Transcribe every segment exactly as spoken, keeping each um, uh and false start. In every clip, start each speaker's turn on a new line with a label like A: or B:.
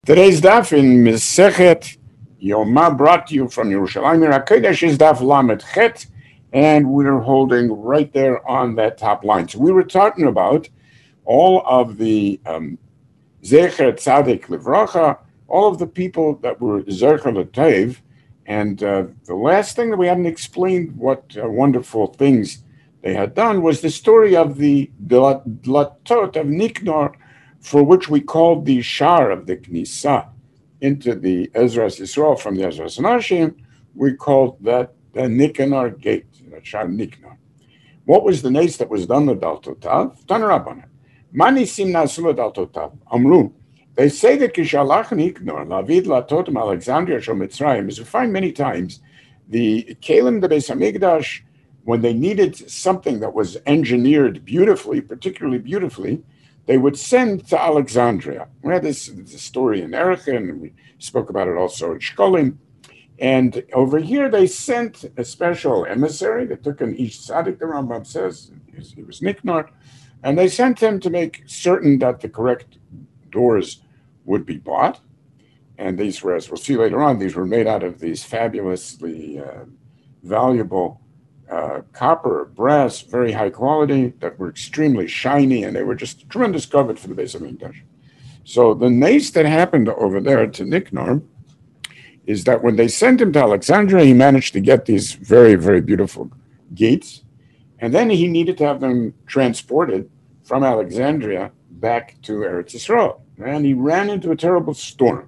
A: Today's daf in Mesechet Yoma, brought to you from Yerushalayim HaKodesh, is daf Lamed Chet, and we're holding right there on that top line. So we were talking about all of the um, Zecher Tzadik Livracha, all of the people that were Zecher L'Tov, and uh, the last thing that we hadn't explained what uh, wonderful things they had done was the story of the Dlatot of Niknor, for which we called the Shar of the Knisa into the Ezras Yisrael from the Ezras Nashim. We called that the Nicanor gate, the Shar Niknor. What was the nace that was done with Daltotav? Tanarabanan. Mani simna sula Daltotav. Amru. They say that Kishalach Niknor, Lavid Latotim Alexandria Shal Mitzrayim, as we find many times, the Kalim the Beis Hamikdash, when they needed something that was engineered beautifully, particularly beautifully, they would send to Alexandria. We had this, this story in Ericha, and we spoke about it also in Shkolim. And over here, they sent a special emissary that took an Ish Tzaddik, the Rambam says, he was Niknor, and they sent him to make certain that the correct doors would be bought. And these were, as we'll see later on, these were made out of these fabulously uh, valuable Uh, copper, brass, very high quality, that were extremely shiny, and they were just tremendous covet for the Beis Hamikdash. So the nace that happened over there to Niknor is that when they sent him to Alexandria, he managed to get these very, very beautiful gates, and then he needed to have them transported from Alexandria back to Eretz Yisrael, and he ran into a terrible storm.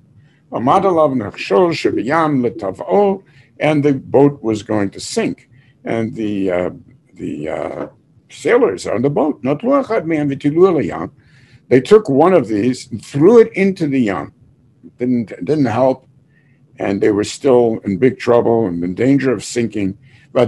A: And the boat was going to sink. And the uh, the uh, sailors on the boat, they took one of these and threw it into the yam. Didn't didn't help, and they were still in big trouble and in danger of sinking. So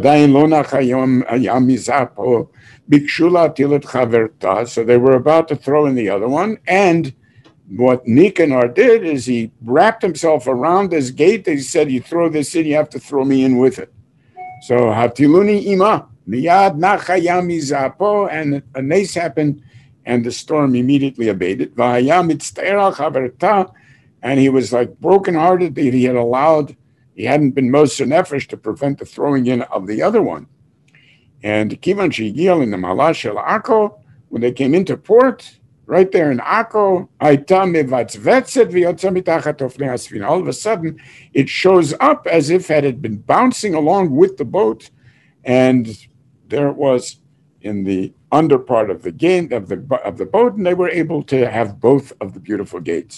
A: they were about to throw in the other one, and what Nicanor did is he wrapped himself around this gate. He said, "You throw this in, you have to throw me in with it." So Hatiluni Ima, Miyad Nachayam Izapo, and a nace happened, and the storm immediately abated. Vahayam Itzteira Chaverta, and he was like brokenhearted that he had allowed, he hadn't been Moser Nefesh to prevent the throwing in of the other one. And Kivan Shigiel in the Malash El Akko, when they came into port, right there in Akko, all of a sudden, it shows up as if it had been bouncing along with the boat, and there it was in the under part of the gate of the of the boat, and they were able to have both of the beautiful gates.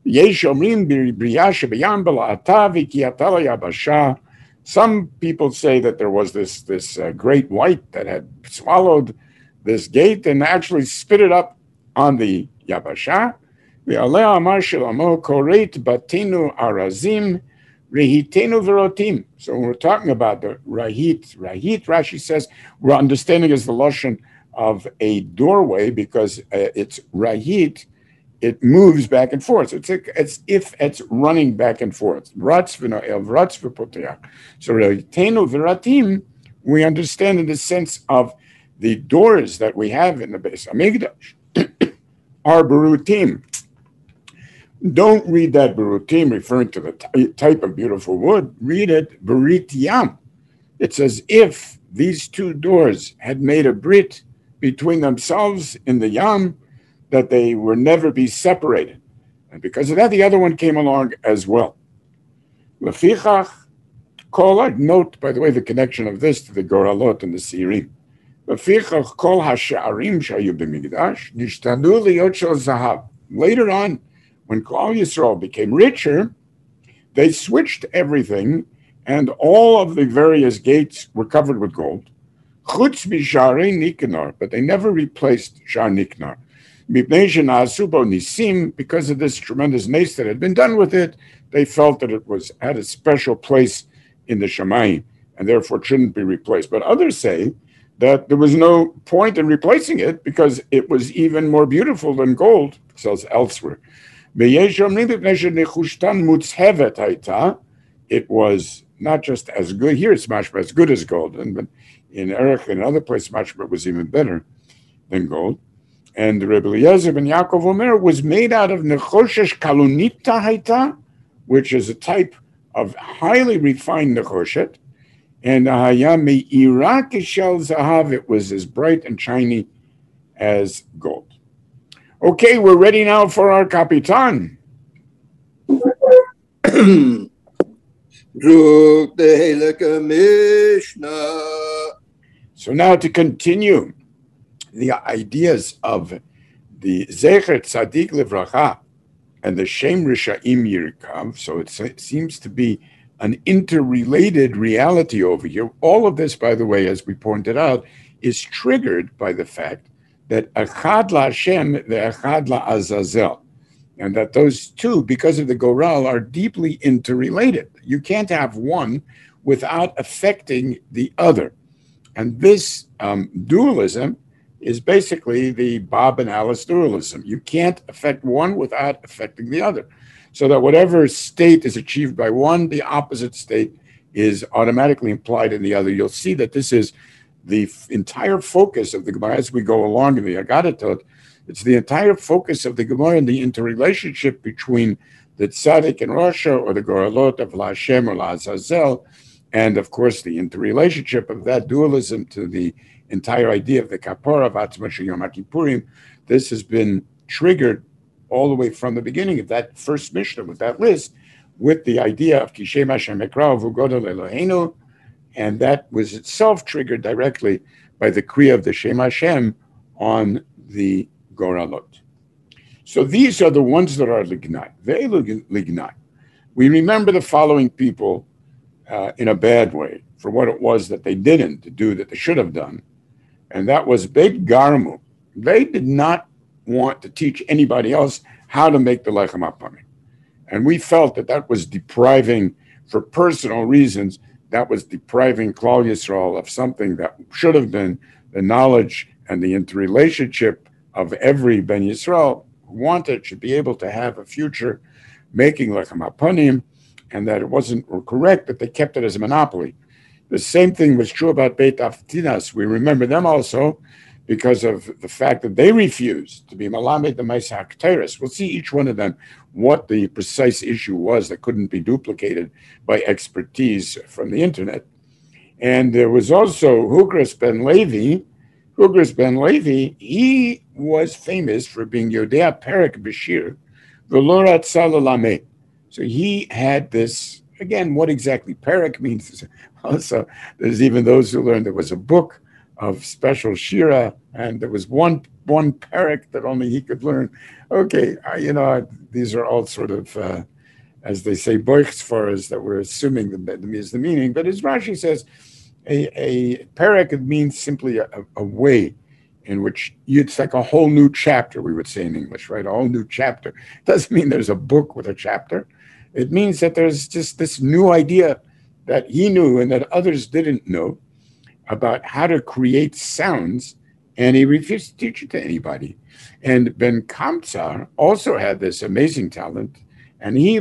A: Some people say that there was this this uh, great white that had swallowed this gate and actually spit it up on the Yabasha. Ve'aleh amar shelamo koreit batinu arazim rehitenu verotim. So when we're talking about the rahit, rahit, Rashi says, we're understanding as the lashon of a doorway because uh, it's rahit, it moves back and forth. It's like, it's if it's running back and forth. Ratz v'no'el, ratz v'poteach. So rehitenu verotim, we understand in the sense of the doors that we have in the Beis Hamikdash are berutim. Don't read that berutim referring to the t- type of beautiful wood. Read it berit yam. It's as if these two doors had made a brit between themselves in the yam, that they would never be separated. And because of that, the other one came along as well. Lefichach kol, note, by the way, the connection of this to the Goralot and the Sirim. Later on, when Klal Yisrael became richer, they switched everything, and all of the various gates were covered with gold. Chutz b'sharei Nicanor, but they never replaced Shar Niknor. Because of this tremendous nace that had been done with it, they felt that it was had a special place in the Shamayim, and therefore it shouldn't be replaced. But others say that there was no point in replacing it because it was even more beautiful than gold, it says elsewhere. It was not just as good, here it's much as good as gold, and but in Erech and other places, much was even better than gold. And Rebbe Eliezer ben Yaakov Omer was made out of nechoshesh kalunita haita, which is a type of highly refined nechoshet, and haya me'ira kishel zahav, it was as bright and shiny as gold. Okay, we're ready now for our Kapitan. So now to continue the ideas of the Zecher Tzadik Livracha and the Shem Risha'im Yirkav. So it seems to be an interrelated reality over here. All of this, by the way, as we pointed out, is triggered by the fact that Echad LaHashem, the Echad LaAzazel, and that those two, because of the Goral, are deeply interrelated. You can't have one without affecting the other. And this um, dualism is basically the Bob and Alice dualism. You can't affect one without affecting the other. So that whatever state is achieved by one, the opposite state is automatically implied in the other. You'll see that this is the f- entire focus of the Gemara as we go along in the Agadatot. It's the entire focus of the Gemara and the interrelationship between the Tzaddik and Rasha, or the Goralot of LaHashem or LaAzazel, and of course the interrelationship of that dualism to the entire idea of the Kapara of Atzma Yom HaKippurim. This has been triggered all the way from the beginning of that first Mishnah with that list, with the idea of Kishem Hashem Ekra V'Godol Eloheinu, and that was itself triggered directly by the Kriya of the Shem Hashem on the Goralot. So these are the ones that are Lignai. Ve'elu Lignai. We remember the following people uh, in a bad way for what it was that they didn't do that they should have done, and that was Beit Garmu. They did not want to teach anybody else how to make the Lechem HaPamim. And we felt that that was depriving, for personal reasons, that was depriving Klal Yisrael of something that should have been the knowledge and the interrelationship of every Ben Yisrael who wanted, should be able to have a future making Lechem HaPamim, and that it wasn't correct that they kept it as a monopoly. The same thing was true about Beit Avtinas. We remember them also because of the fact that they refused to be Malamed the Maisa HaKteres. We'll see each one of them what the precise issue was that couldn't be duplicated by expertise from the internet. And there was also Hugras ben Levi. Hugras ben Levi, he was famous for being Yodea Perek Bashir, the Lorat Salalame. So he had this, again, what exactly Perek means. Also, there's even those who learned there was a book of special Shira, and there was one one Perek that only he could learn. Okay, uh, you know, these are all sort of, uh, as they say, boichsfaras that we're assuming the, the, is the meaning. But as Rashi says, a, a Perek means simply a, a way in which you, it's like a whole new chapter, we would say in English, right? A whole new chapter. It doesn't mean there's a book with a chapter. It means that there's just this new idea that he knew and that others didn't know about how to create sounds, and he refused to teach it to anybody. And Ben Kamtsar also had this amazing talent, and he,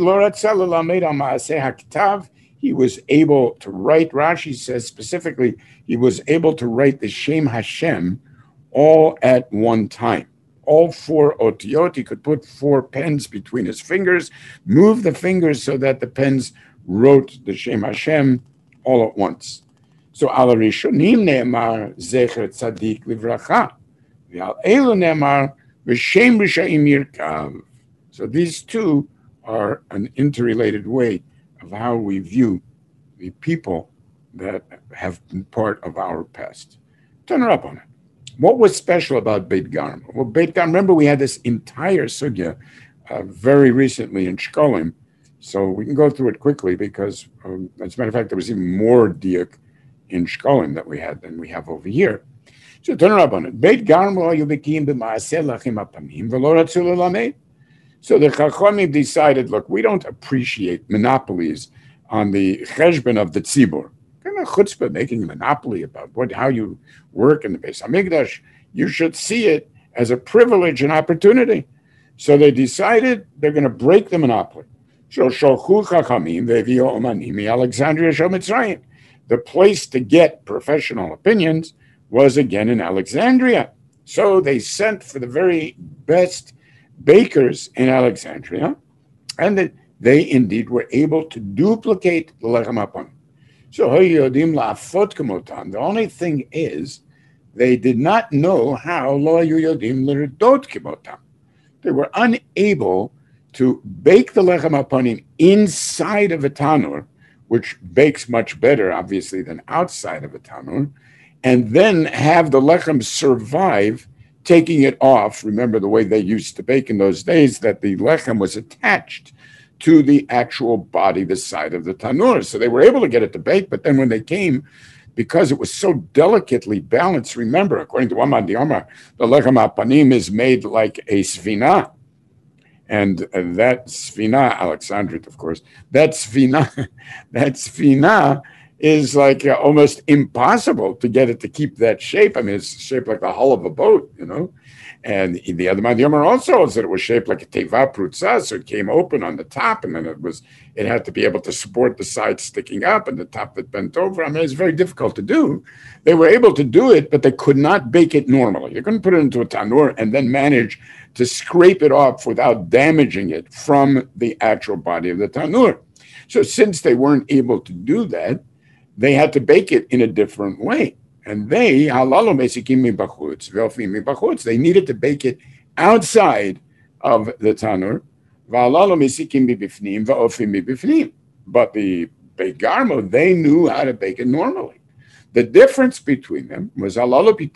A: he was able to write, Rashi says specifically, he was able to write the Shem Hashem all at one time. All four otiyot, he could put four pens between his fingers, move the fingers so that the pens wrote the Shem Hashem all at once. So al rishonim ne'emar zecher tzadik livracha, v'al elu ne'emar v'shem risha'im yirkav. So these two are an interrelated way of how we view the people that have been part of our past. Turn her up on it. What was special about Beit Garmu? Well, Beit Garmu, remember we had this entire sugya uh, very recently in Shkolim, so we can go through it quickly because, um, as a matter of fact, there was even more diak in Shkolim that we had than we have over here. So turn it up on it. Beit Garmu yubikim b'maaseh lachem hapanim v'lo ratzu lelamed. So the Chachamim decided, look, we don't appreciate monopolies on the cheshbon of the tzibur. Kind of chutzpah making a monopoly about what how you work in the Beis Hamikdash. You should see it as a privilege and opportunity. So they decided they're going to break the monopoly. So sholchu chachamim ve'vi'u omanim mi'Alexandria shel Mitzrayim. The place to get professional opinions was again in Alexandria. So they sent for the very best bakers in Alexandria, and that they indeed were able to duplicate the lechem hapanim. So the only thing is, they did not know how lo yodim l'redot kimotam. They were unable to bake the lechem hapanim inside of a tanur, which bakes much better, obviously, than outside of a tanur, and then have the lechem survive, taking it off. Remember the way they used to bake in those days, that the lechem was attached to the actual body, the side of the tanur. So they were able to get it to bake, but then when they came, because it was so delicately balanced, remember, according to Amad Yomar, the lechem hapanim is made like a svina. And uh, that svina, Alexandrit, of course, that svina, that svina is like uh, almost impossible to get it to keep that shape. I mean, it's shaped like the hull of a boat, you know. And the other Madhyamar also said it was shaped like a teva prutza, so it came open on the top, and then it was it had to be able to support the sides sticking up and the top that bent over. I mean, it's very difficult to do. They were able to do it, but they could not bake it normally. You couldn't put it into a tanur and then manage to scrape it off without damaging it from the actual body of the tanur. So since they weren't able to do that, they had to bake it in a different way. And they, they needed to bake it outside of the tanur. But the Beit Garmo, they knew how to bake it normally. The difference between them was the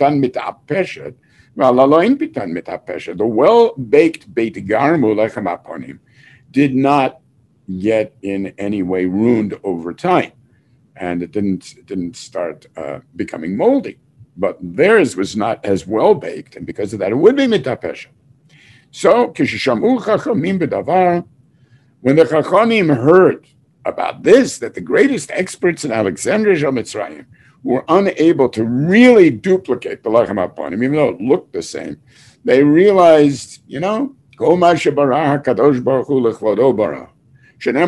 A: well-baked Beit Garmo lechem hapanim did not get in any way ruined over time. And it didn't it didn't start uh, becoming moldy. But theirs was not as well baked, and because of that, it would be mitapesha. So, kishishamu chachamim b'davar, when the chachamim heard about this, that the greatest experts in Alexandria Shel Mitzrayim were unable to really duplicate the lechem hapanim, even though it looked the same, they realized, you know, kol ma shebarah hakadosh baruch hu lechvodo barah. So it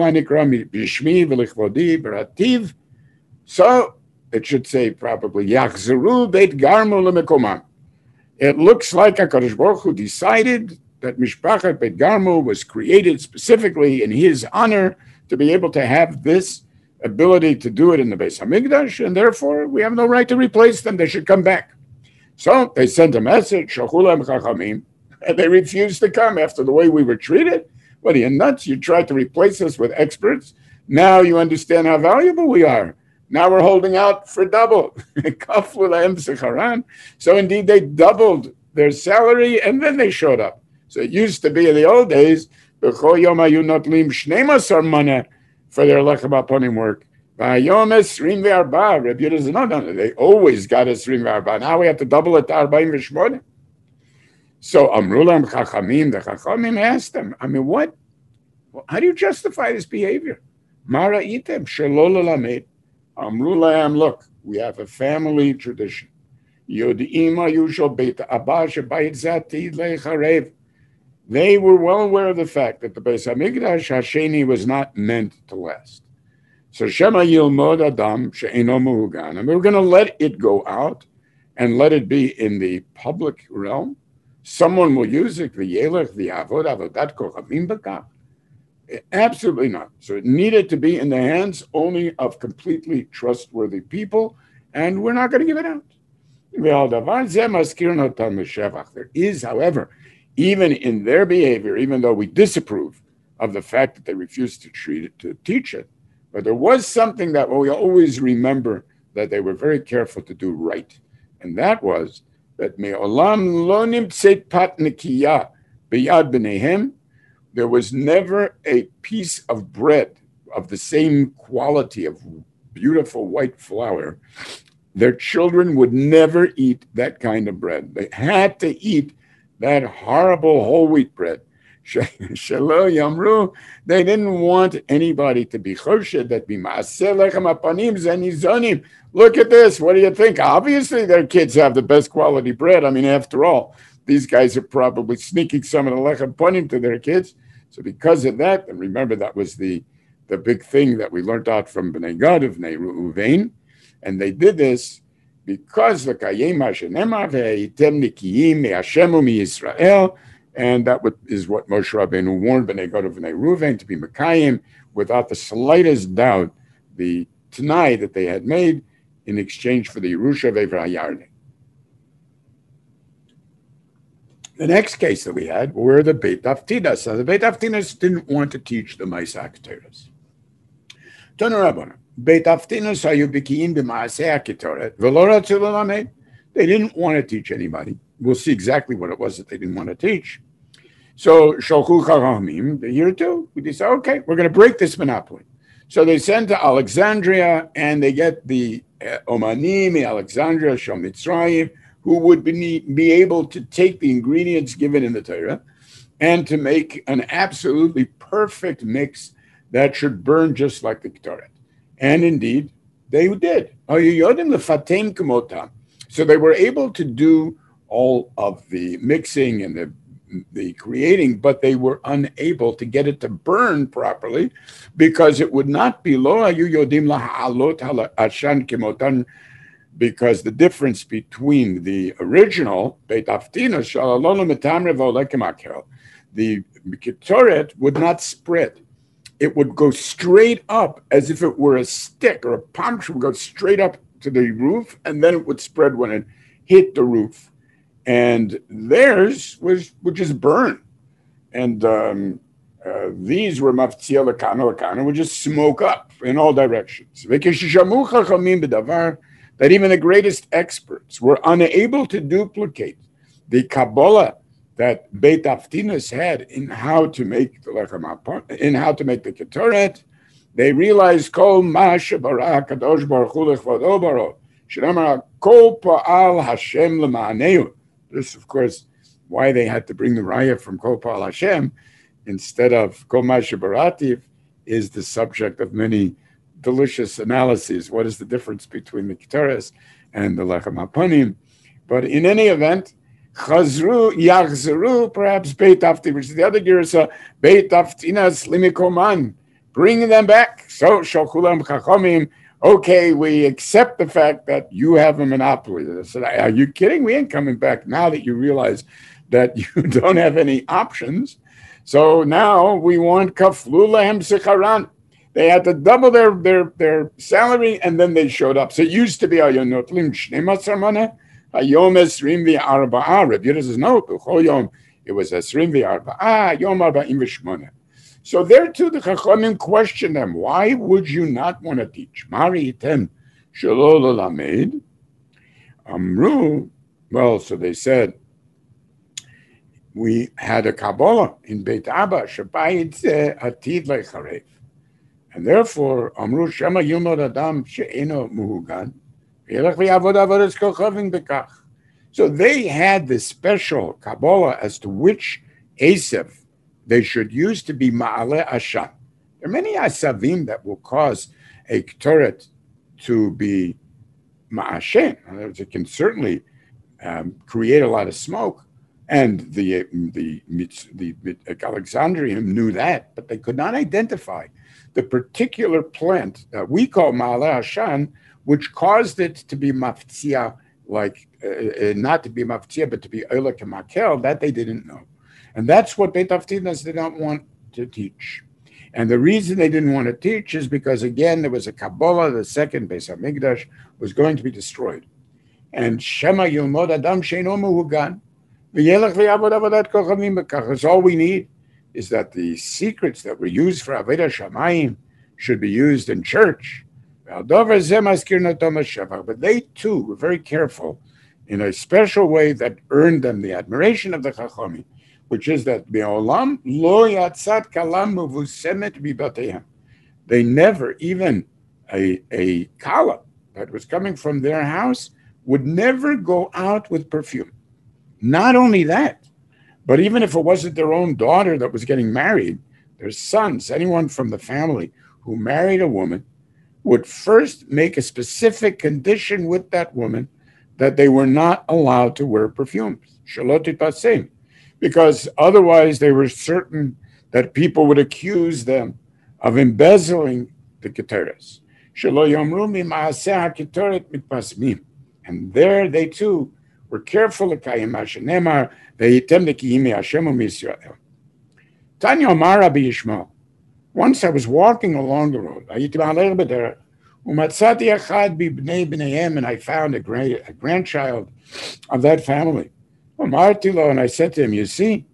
A: should say probably Yachzeru Beit Garmo lemekomam. It looks like HaKadosh Baruch Hu decided that Mishpachat Beit Garmo was created specifically in his honor to be able to have this ability to do it in the Beis Hamikdash, and therefore we have no right to replace them. They should come back. So they sent a message, Shachulam Chachamim, and they refused to come after the way we were treated. What are you, nuts? You tried to replace us with experts. Now you understand how valuable we are. Now we're holding out for double. So indeed, they doubled their salary, and then they showed up. So it used to be in the old days, for their lechem hapanim work. They always got us three ve'arba. Now we have to double it to arba'im v'shmona. So Amrulam Chachamim, the Chachamim asked them, I mean, what? How do you justify this behavior? Mara item, shalol lamed. Amrulam, look, we have a family tradition. Yod'ima yushal beit abba shebayit zati lecharev. They were well aware of the fact that the Beis Hamikdash Hasheni was not meant to last. So Shema Yilmod Adam she'eno muhugan. And we're going to let it go out and let it be in the public realm. Someone will use it, v'yelech v'yavod avodat kochavim b'kach. Absolutely not. So it needed to be in the hands only of completely trustworthy people, and we're not going to give it out. There is, however, even in their behavior, even though we disapprove of the fact that they refused to treat it, to teach it, but there was something that we always remember that they were very careful to do right, and that was that me'olam lo nimtzeit pat nekiya b'yad b'neihem. There was never a piece of bread of the same quality of beautiful white flour. Their children would never eat that kind of bread. They had to eat that horrible whole wheat bread. Shelo yamru. They didn't want anybody to be choshed, that be ma'aseh lechem hapanim zenizonim. Look at this. What do you think? Obviously, their kids have the best quality bread. I mean, after all, these guys are probably sneaking some of the lechem hapanim to their kids. So because of that, and remember that was the, the big thing that we learned out from Bnei Gad of Bnei Reuven, and they did this because the Kayema Shenema Ve'item Nikiyim Me'Hashem U'Mi'Yisrael, and that is what Moshe Rabbeinu warned Bnei Gad and Bnei Ruvain to be Mekayim, without the slightest doubt, the Tanai that they had made in exchange for the Yerusha of Eivra Yarden. The next case that we had were the Beit Haftidas. So the Beit Haftidas didn't want to teach the Maaseh HaKetoret. Tanu Rabbana, Beit Haftidas hayu b'kiyin b'Maaseh HaKetoret v'lo ratzu lelamed. They didn't want to teach anybody. We'll see exactly what it was that they didn't want to teach. So Sholchu Chachamim, the year two, we decided, okay, we're going to break this monopoly. So they send to Alexandria, and they get the uh, Omanim in Alexandria, Shel Mitzrayim, who would be, be able to take the ingredients given in the Torah and to make an absolutely perfect mix that should burn just like the Ketoret. And indeed, they did. So they were able to do all of the mixing and the, the creating, but they were unable to get it to burn properly because it would not be lo hayu yodim laha'alot ha'ashan kimotan, because the difference between the original Beit Haftidas, the Ketoret would not spread. It would go straight up as if it were a stick or a palm tree, would go straight up to the roof, and then it would spread when it hit the roof. And theirs was would just burn. And um, uh, these were maftzia lakana lakana, would just smoke up in all directions. That even the greatest experts were unable to duplicate the Kabbalah that Beit Haftidas had in how to make the lechem hapon, in how to make the Ketoret. They realized Kol ma shebara Kadosh Baruch Hu lechvado baro shenamar Kol Pa'al Hashem l'ma'aneu. This, of course, why they had to bring the raya from Kol Pa'al Hashem instead of Kol ma shebarativ is the subject of many delicious analyses. What is the difference between the Ketoret and the lechem hapanim? But in any event, Chazru Yachzeru, perhaps Beit Haftidas, which is the other girsa, Beit Haftidas Limikoman, bringing them back. So Shokulam Chachamim, okay, we accept the fact that you have a monopoly. They said, are you kidding? We ain't coming back now that you realize that you don't have any options. So now we want Kaflu Lahem Sikharan. They had to double their, their, their salary, and then they showed up. So it used to be Ayonotlim Shnei Mana. Hayom Esrim v'Arba'a. Rabbi Yehuda says no. B'chol Yom it was Esrim v'Arba'a. Yom Arba'im v'Shmona. So there too, the Chachamim questioned them. Why would you not want to teach? Mari item shelo l'lamed. Amru. Well, so they said we had a Kabbalah in Beit Abba shebayit zeh atid lecharev, and therefore Amru Shema Yomod Adam she'eno muhugan. So they had this special Kabbalah as to which Esav they should use to be Ma'aleh Ashan. There are many Asavim that will cause a Ketoret to be Ma'ashen. In other words, it can certainly um, create a lot of smoke. And the, the, the, the Alexandrian knew that, but they could not identify the particular plant that we call Ma'aleh Ashan, which caused it to be maftzia, like uh, not to be maftzia, but to be oila kemakel, that they didn't know. And that's what Beit Haftidas did not want to teach. And the reason they didn't want to teach is because, again, there was a Kabbalah, the second Beis HaMikdash was going to be destroyed. And Shema Yilmod Adam Sheino Muhugan, V'yelech v'yavod avodat kochavim b'kach. All we need is that the secrets that were used for Avodah Shamayim should be used in church. But they too were very careful in a special way that earned them the admiration of the Chachamim, which is that Be'olam lo yatzat kalam muvusemet bibatehem. They never, even a, a kala that was coming from their house would never go out with perfume. Not only that, but even if it wasn't their own daughter that was getting married, their sons, anyone from the family who married a woman, would first make a specific condition with that woman that they were not allowed to wear perfumes, shalot pasem, because otherwise they were certain that people would accuse them of embezzling the keteres. Shelo yomru mi maaseh haketoret mitpasmim. And there they too were careful to Kayim Hashenemar, Ve'item Nekiyim Hashem Yisrael. Tanya Amar Rabbi Yishmael. Once I was walking along the road, and I found a, great, a grandchild of that family. And I said to him, you see,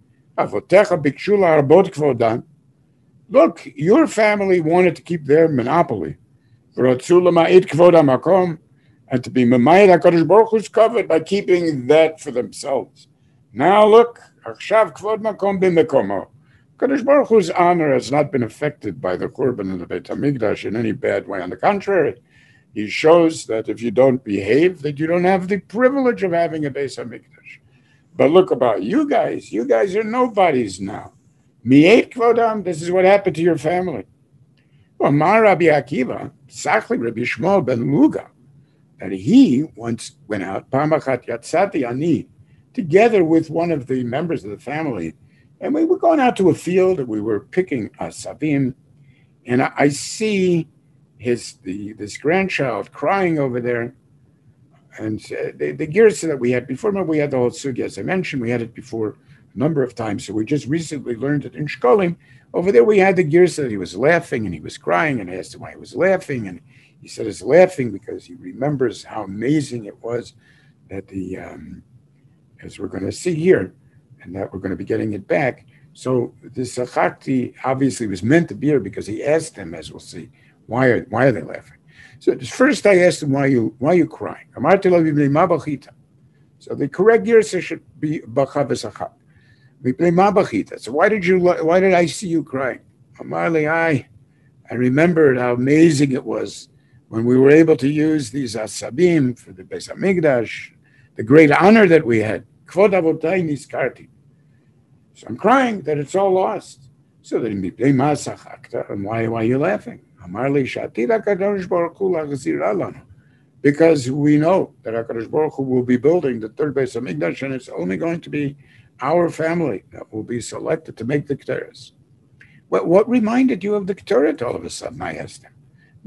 A: look, your family wanted to keep their monopoly. And to be Mamayit HaKadosh Baruch Hu's covered by keeping that for themselves. Now look, Kadosh Baruch Hu's honor has not been affected by the Korban and the Beit HaMikdash in any bad way. On the contrary, he shows that if you don't behave, that you don't have the privilege of having a Beit HaMikdash. But look about you guys. You guys are nobodies now. Mi'et kvodam, this is what happened to your family. Well, Mar Rabbi Akiva, Sachli Rabbi Shmuel ben Luga, that he once went out, Pamachat Yatzati Ani, together with one of the members of the family, and we were going out to a field and we were picking asabim, and I, I see his the this grandchild crying over there. And uh, the, the girsa that we had before, remember we had the whole sugya, as I mentioned, we had it before a number of times. So we just recently learned it in Shkolim. Over there we had the girsa that he was laughing and he was crying, and I asked him why he was laughing. And he said he's laughing because he remembers how amazing it was that the, um, as we're going to see here, and that we're going to be getting it back. So this Sachakti obviously was meant to be here because he asked them, as we'll see, why are why are they laughing? So first I asked him, why are you why are you crying? So the correct girsa should be Bacha v'Sachak. So why did you why did I see you crying? Amarli, I I remembered how amazing it was when we were able to use these asabim for the Beis HaMikdash, the great honor that we had. Kvod avotai niskarti. So I'm crying that it's all lost. So then, and why, why are you laughing? Because we know that HaKadosh Baruch Hu will be building the third Beis HaMikdash, and it's only going to be our family that will be selected to make the Ketores. What, what reminded you of the Ketores all of a sudden? I asked him.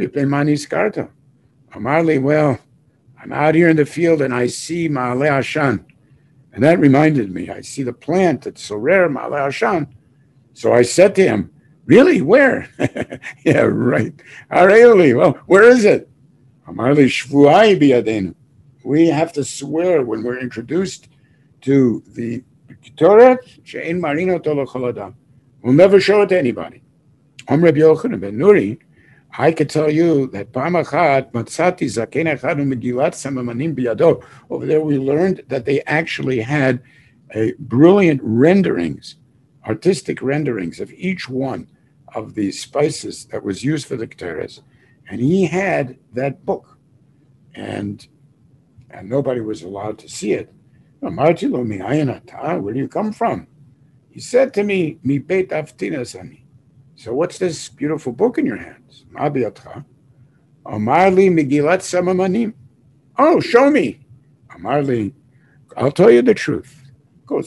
A: Amarli, well, I'm out here in the field and I see Ma'aleh Hashan. And that reminded me, I see the plant, it's so rare, Ma'aleh Hashan. So I said to him, really, where? Yeah, right. Areoli, well, where is it? Amarli shvuai biyadenu. We have to swear when we're introduced to the Torah, she'en marino tolo chol adam. We'll never show it to anybody. Om Reb Yochanan ben Nuri, I could tell you that Pamachat Matzati Zaken Echad U'Megillat Samamanim Biyado. Over there, we learned that they actually had a brilliant renderings, artistic renderings of each one of the spices that was used for the Ketores, and he had that book, and and nobody was allowed to see it. Where do you come from? He said to me, Mi Beit Avtinas Ani. So what's this beautiful book in your hands? Amarli Megillat Samamanim. Oh, show me. Amarli, I'll tell you the truth. As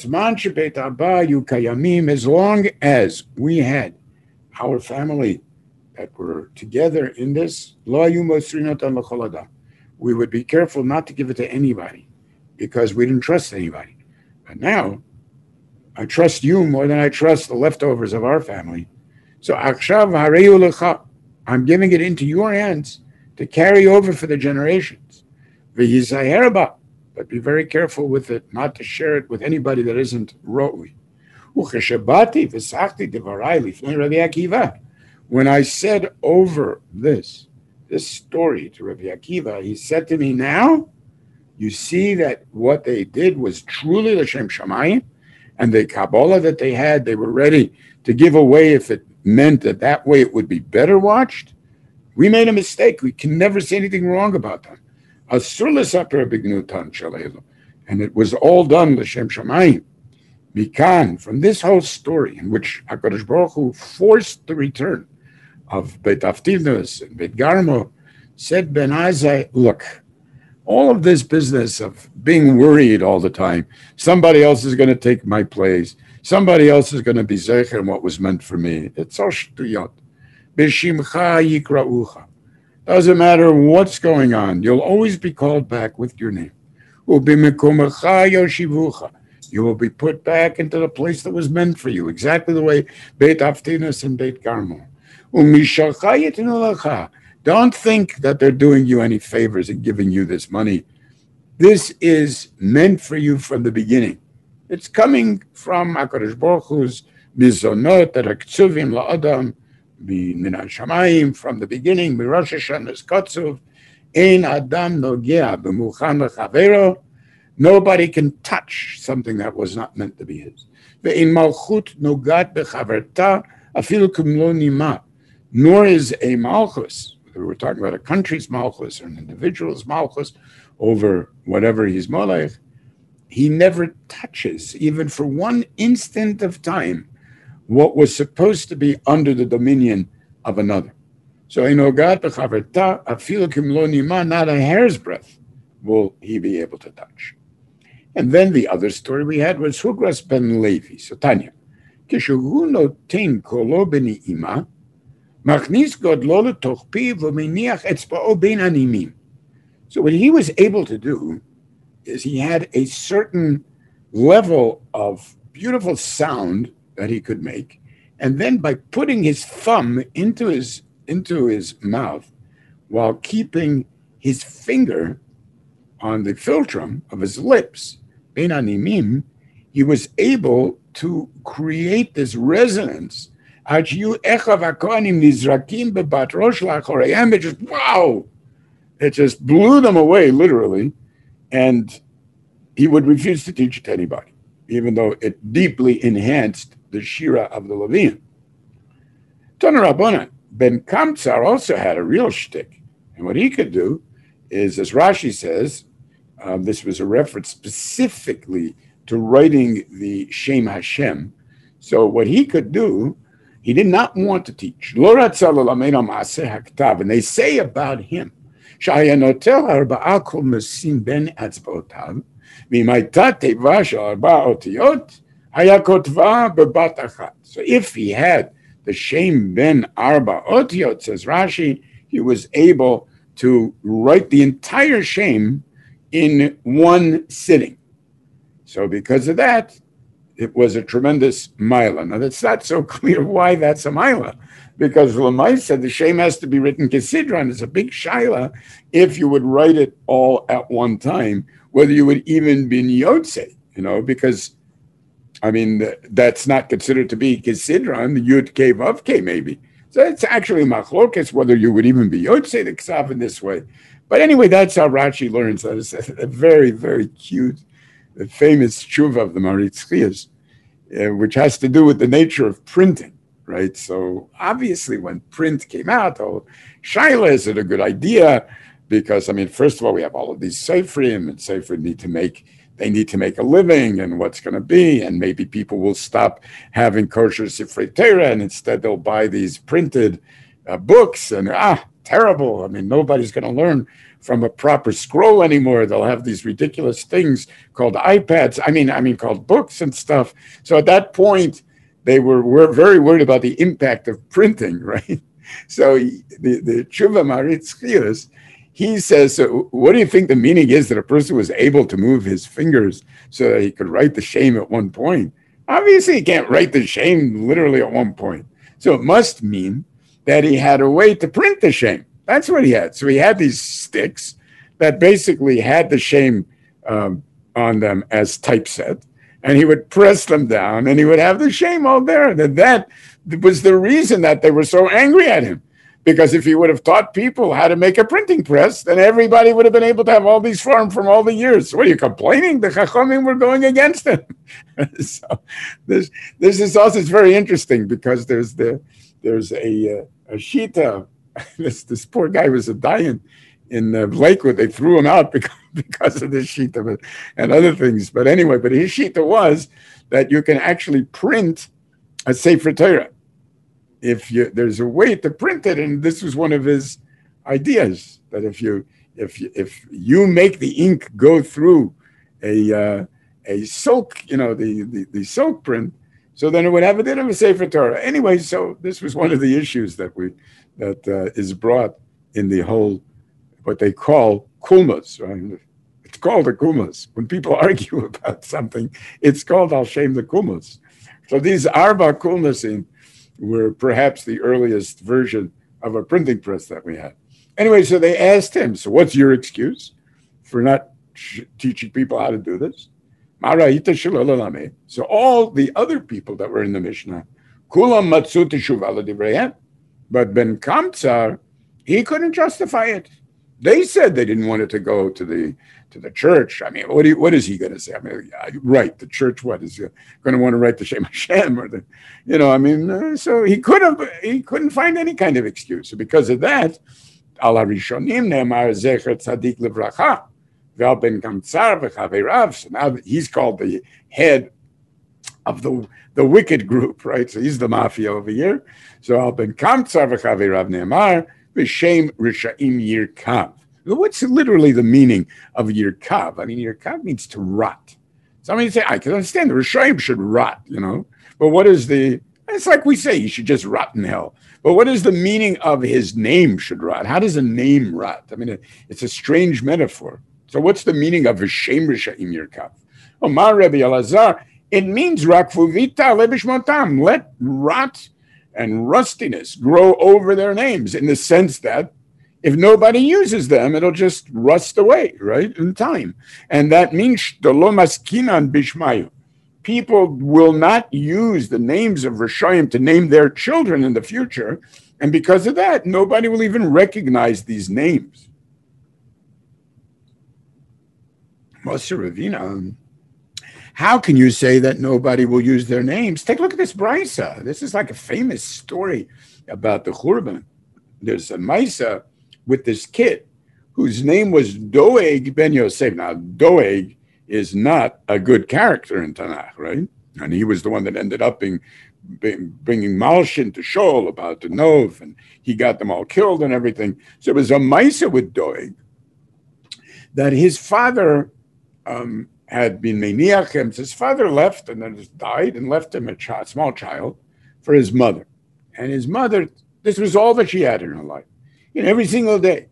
A: long as we had our family that were together in this, we would be careful not to give it to anybody because we didn't trust anybody. But now, I trust you more than I trust the leftovers of our family. So Akshav Hareu Lecha, I'm giving it into your hands to carry over for the generations. V'yizaher ba, but be very careful with it, not to share it with anybody that isn't roi. Ucheshabati v'sachti devarai lifnei Rabbi Akiva. When I said over this, this story to Rabbi Akiva, he said to me, now you see that what they did was truly l'shem shamayim, and the Kabbalah that they had, they were ready to give away if it meant that that way it would be better watched. We made a mistake. We can never say anything wrong about them. And it was all done l'shem shamayim. Mikan, from this whole story in which HaKadosh Baruch Hu forced the return of Beit Avtivnos and Beit Garmo, said Ben Azai, look, all of this business of being worried all the time, somebody else is going to take my place, somebody else is going to be zecher in what was meant for me. It's all shtuyot. B'shimcha yikra'ucha. Doesn't matter what's going on, you'll always be called back with your name. U'b'mekomecha yoshivucha. You will be put back into the place that was meant for you, exactly the way Beit Aftinas and Beit Carmel. U'mishalcha yitnu lecha. Don't think that they're doing you any favors and giving you this money. This is meant for you from the beginning. It's coming from HaKadosh Baruch Hu's mizonot that aktsuvim la'adam min hashamayim from the beginning. Mirosh Hashanah's katsuv ein adam nogea b'muchan lechavero. Nobody can touch something that was not meant to be his. Ve'in malchut nogat bechaverta afilu kumlo nima. Nor is a malchus. We're talking about a country's malchus or an individual's malchus over whatever he's molech. He never touches, even for one instant of time, what was supposed to be under the dominion of another. So, inogat b'chaverta afilu kimlo nima, not a hair's breadth will he be able to touch. And then the other story we had was Hugras ben Levi. So, Tanya, kishuhu noten kolo b'ni'ima, machnis godlo letoch pi v'meniach etzba'o bein animim. So what he was able to do is he had a certain level of beautiful sound that he could make, and then by putting his thumb into his into his mouth while keeping his finger on the philtrum of his lips, bein animim, he was able to create this resonance. It just, wow! It just blew them away, literally, and he would refuse to teach it to anybody, even though it deeply enhanced the Shira of the Levian. Tana Rabbanan, Ben Kamtsar also had a real shtick, and what he could do is, as Rashi says, um, this was a reference specifically to writing the Shem Hashem. So what he could do, he did not want to teach. Lo ratzah lelamed ma'aseh haktav, and they say about him, שהיה נוטל ארבעה קולמוסים בין אצבעותיו, ואם הייתה תיבה של ארבע אותיות, היה כותבה בבת אחת. So if he had the shem ben arba otiyot, says Rashi, he was able to write the entire shem in one sitting. So because of that, it was a tremendous mila. Now that's not so clear why that's a mila, because Lamai said the shem has to be written kesidron. It's a big shaila if you would write it all at one time, whether you would even be yotze, you know, because I mean that's not considered to be kesidron. The yud k vav k maybe. So it's actually machlokes whether you would even be yotze the ksav in this way. But anyway, that's how Rashi learns. That is a very very cute, the famous tshuva of the Maritz Chiyas, uh, which has to do with the nature of printing. Right, so obviously when print came out, oh, Shaila, is it a good idea? Because I mean, first of all, we have all of these seifrim, and seifrim need to make they need to make a living, and what's going to be, and maybe people will stop having kosher sifrei Torah, and instead they'll buy these printed uh, books, and ah, terrible. I mean, nobody's going to learn from a proper scroll anymore. They'll have these ridiculous things called iPads. I mean, I mean, called books and stuff. So at that point, they were, were very worried about the impact of printing, right? So the, the Tshuva Maritz Chiyas, he says, so what do you think the meaning is that a person was able to move his fingers so that he could write the shem at one point? Obviously, he can't write the shem literally at one point. So it must mean that he had a way to print the shem. That's what he had. So he had these sticks that basically had the shem um, on them as typeset, and he would press them down, and he would have the shem all there. And that was the reason that they were so angry at him. Because if he would have taught people how to make a printing press, then everybody would have been able to have all these farms from all the years. So what are you complaining? The Chachamim were going against him. So this this is also it's very interesting because there's the there's a a shita. This this poor guy was a dayan in uh, Lakewood. They threw him out because, because of this shita and other things. But anyway, but his shita was that you can actually print a Sefer Torah. If you, there's a way to print it, and this was one of his ideas, that if you if you, if you make the ink go through a uh, a silk, you know, the, the the silk print, so then it would have a bit of a Sefer Torah. Anyway, so this was one of the issues that we that uh, is brought in the whole, what they call kulmas, right? It's called a kulmas. When people argue about something, it's called Al Shem the kulmas. So these Arba kulmasim were perhaps the earliest version of a printing press that we had. Anyway, so they asked him, so what's your excuse for not sh- teaching people how to do this? So all the other people that were in the Mishnah, kulam matzu teshuvah l'divreihem, but Ben Kamtsar, he couldn't justify it. They said they didn't want it to go to the to the church. I mean, what do you, what is he going to say? I mean, right, the church. What is he going to want to write the Shem Hashem or the, you know? I mean, uh, so he could have he couldn't find any kind of excuse. So because of that, al harishonim ne'emar zecher tzadik levracha, ve'al Ben Kamtsar v'chaverav. So now he's called the head of the the wicked group, right? So he's the mafia over here. So al Ben Kamtsar v'chaverav ne'emar. V'shem Rishaim Yirkav. What's literally the meaning of Yirkav? I mean, Yirkav means to rot. Somebody say, I can understand the Rishaim should rot, you know. But what is the, it's like we say, he should just rot in hell. But what is the meaning of his name should rot? How does a name rot? I mean, it's a strange metaphor. So what's the meaning of V'shem Rishaim Yirkav? Omar Rebbe Elazar, it means Rakfu Vita Lebishmotam, let rot and rustiness grow over their names, in the sense that if nobody uses them, it'll just rust away, right, in time. And that means Shtolomaskinan Bishmayu. People will not use the names of Rishayim to name their children in the future, and because of that, nobody will even recognize these names. Moshe Ravina, how can you say that nobody will use their names? Take a look at this Brisa. This is like a famous story about the Churban. There's a Maisa with this kid whose name was Doeg ben Yosef. Now, Doeg is not a good character in Tanakh, right? And he was the one that ended up being, being bringing Malshin to Shaul about the Nov, and he got them all killed and everything. So it was a Maisa with Doeg that his father um, had been Meniach him. His father left and then just died and left him a child, small child for his mother. And his mother, this was all that she had in her life. You know, every single day.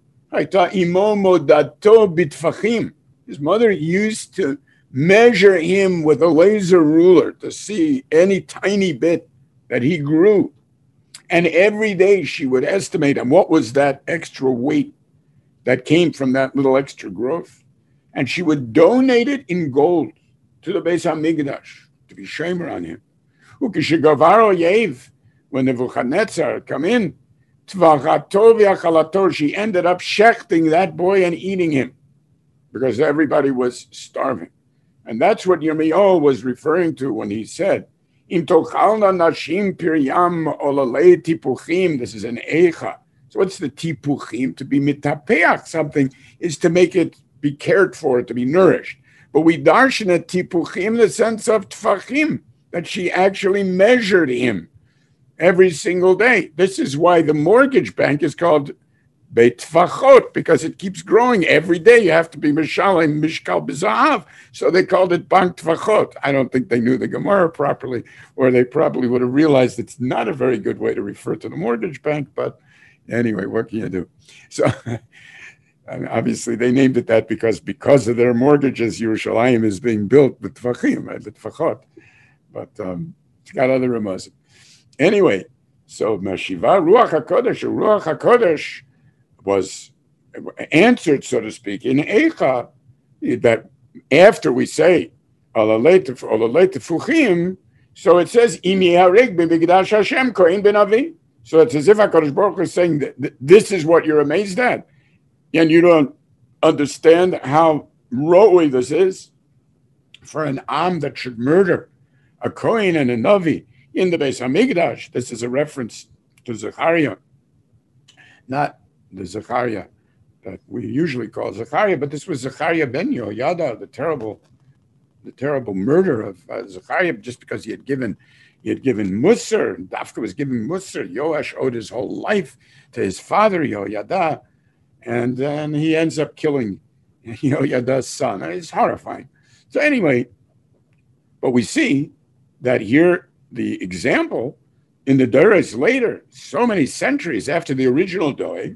A: His mother used to measure him with a laser ruler to see any tiny bit that he grew. And every day she would estimate him, what was that extra weight that came from that little extra growth. And she would donate it in gold to the Beis HaMikdash to be shamer on him. When Nebuchadnezzar come in, she ended up shechting that boy and eating him because everybody was starving. And that's what Yirmiyahu was referring to when he said, this is an eicha. So what's the tipuchim? To be mitapeach something is to make it be cared for, to be nourished. But we darshan at tipuchim in the sense of tfachim, that she actually measured him every single day. This is why the mortgage bank is called Beit Tfachot, because it keeps growing every day. You have to be Mishalim Mishkal B'Zahav. So they called it Bank Tfachot. I don't think they knew the Gemara properly, or they probably would have realized it's not a very good way to refer to the mortgage bank. But anyway, what can you do? So and obviously they named it that because because of their mortgages, Yerushalayim is being built with Tfachim, right, with Tfachot. But um, it's got other remazim. Anyway, so Mashiva Ruach HaKodesh, Ruach HaKodesh was answered, so to speak, in Eicha, that after we say Olalei Tefuchim, so it says Im Yehareg B'Mikdash Hashem Kohen Ben Avi. So it's as if HaKadosh Baruch Hu is saying that this is what you're amazed at, and you don't understand how roi this is for an Am that should murder a Kohen and a Navi in the Beis HaMikdash. This is a reference to Zechariah, not the Zechariah that we usually call Zechariah, but this was Zechariah ben Yehoyada, the terrible, the terrible murder of uh, Zechariah, just because he had given, he had given Musar, and Dafka was giving Musar. Yoash owed his whole life to his father Yehoyada, and then he ends up killing Yehoyada's son. It's horrifying. So anyway, but we see that here the example in the Doros later, so many centuries after the original Doeg,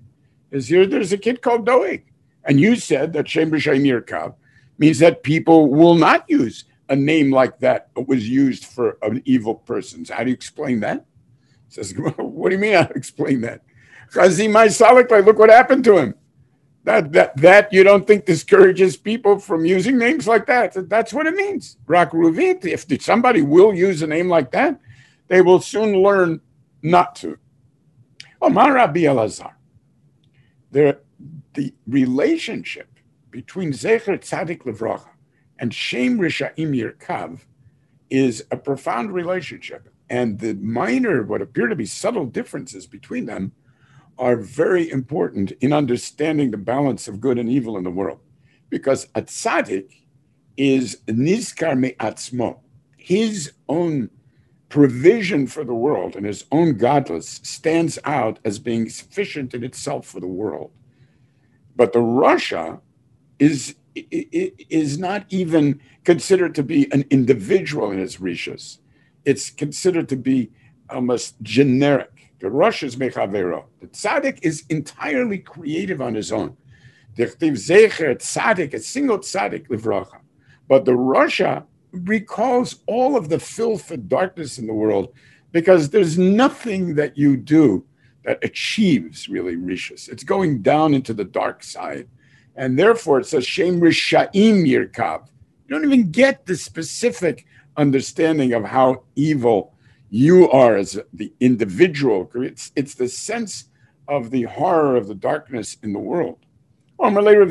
A: is here there's a kid called Doeg. And you said that Shem Rishayim Yirkav means that people will not use a name like that that was used for an evil person. So how do you explain that? He says, what do you mean how to explain that? Chazim Salik, look what happened to him. That, that that you don't think discourages people from using names like that. That's what it means. Rak Ruvit, if somebody will use a name like that, they will soon learn not to. Omar Rabbi Elazar. The, the relationship between Zecher Tzadik Levracha and Shem Risha'im Yirkav is a profound relationship. And the minor, what appear to be subtle differences between them are very important in understanding the balance of good and evil in the world. Because a tzaddik is nizkar me'atzmo. His own provision for the world and his own godless stands out as being sufficient in itself for the world. But the Rasha is, is not even considered to be an individual in its rishas. It's considered to be almost generic. The Rasha is mechavero. The tzaddik is entirely creative on his own. Dichtiv zecher tzaddik, a single tzaddik livracha. But the Rasha recalls all of the filth and darkness in the world because there's nothing that you do that achieves really rishus. It's going down into the dark side. And therefore it says Shem Risha'im Yirkav. You don't even get the specific understanding of how evil you are as the individual. It's, it's the sense of the horror of the darkness in the world. So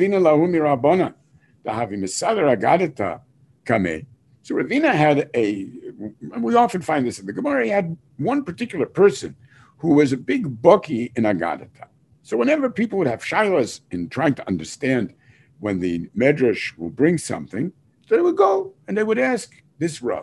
A: Ravina had a, we often find this in the Gemara, he had one particular person who was a big bucky in Agadata. So whenever people would have shilas in trying to understand when the Medrash will bring something, they would go and they would ask this Rav.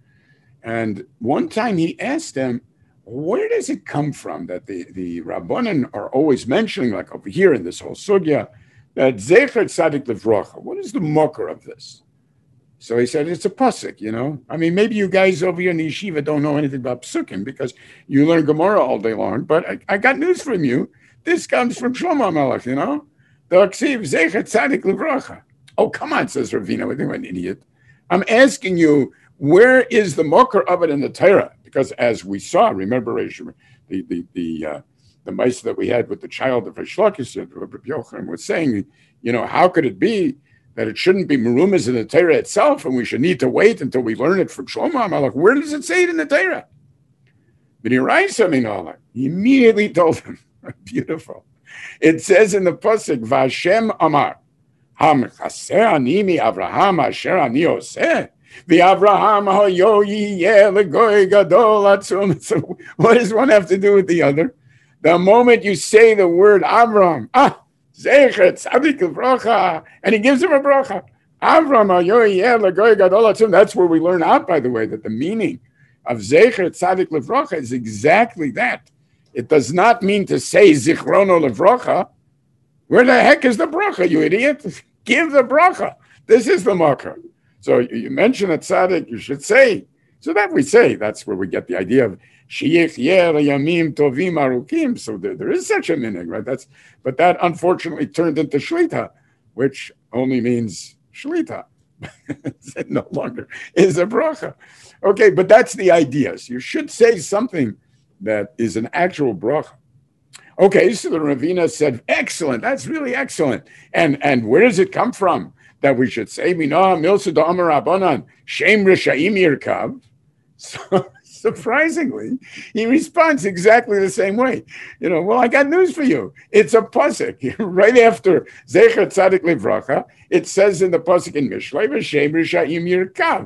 A: And one time he asked them, where does it come from that the, the Rabbanan are always mentioning, like over here in this whole sugya, that Zecher Tzadik Levracha, what is the mocker of this? So he said, it's a pasuk, you know. I mean, maybe you guys over here in the yeshiva don't know anything about psukim because you learn Gemara all day long, but I, I got news from you. This comes from Shlomo Melech, you know. The Aksiv Zecher Tzadik Levracha. Oh, come on, says Ravina. I think I'm an idiot. I'm asking you, where is the mocker of it in the Torah? Because as we saw, remember the the the uh, the mice that we had with the child of Rish Lakish, Rabbi Yochanan was saying, you know, how could it be that it shouldn't be merumas in the Torah itself, and we should need to wait until we learn it from Shlomo Melech? Where does it say it in the Torah? But he writes something all that. He immediately told him, beautiful. It says in the pasuk, Vashem Amar, Ham chaser ani mi Avraham asher ani oseh. The Avraham hayo yiyeh legoy gadol atzum. So what does one have to do with the other? The moment you say the word Avram, ah, zecher tzadik levracha, and he gives him a bracha. Avram hayo yiyeh legoy gadol atzum. That's where we learn out, by the way, that the meaning of zecher tzadik levracha is exactly that. It does not mean to say zichrono levracha. Where the heck is the bracha, you idiot? Give the bracha. This is the marker. So you mention a tzaddik, you should say. So that we say, that's where we get the idea of sheyich yer yamim tovim arukim. So there, there is such a meaning, right? That's, but that unfortunately turned into shlita, which only means shlita. It no longer is a bracha. Okay, but that's the idea. So you should say something that is an actual bracha. Okay, so the Ravina said, excellent, that's really excellent. And and where does it come from that we should say, Minah milsa da'amar rabbanan, shem rishayim yirkav? So surprisingly, he responds exactly the same way. You know, well, I got news for you. It's a pasuk. Right after Zecher Tzadik Levracha, it says in the pasuk in Mishlei, shem rishayim yirkav.